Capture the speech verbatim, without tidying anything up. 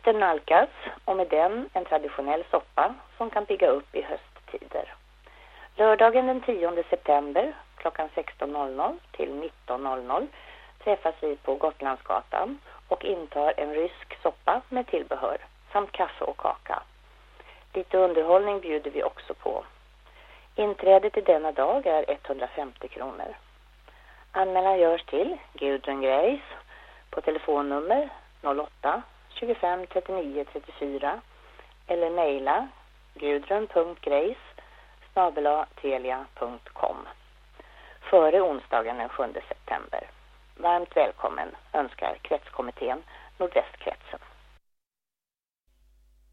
Vintern nalkas och med den en traditionell soppa som kan pigga upp i hösttider. Lördagen den tionde september klockan sexton noll noll till nitton noll noll träffas vi på Gotlandsgatan och intar en rysk soppa med tillbehör samt kaffe och kaka. Lite underhållning bjuder vi också på. Inträdet i denna dag är etthundrafemtio kronor. Anmälan görs till Gudrun Grace på telefonnummer noll åtta tjugofem trettionio trettiofyra eller mejla gudrun punkt grace snabel-a telia punkt com före onsdagen den sjunde september. Varmt välkommen önskar kretskommittén Nordvästkretsen.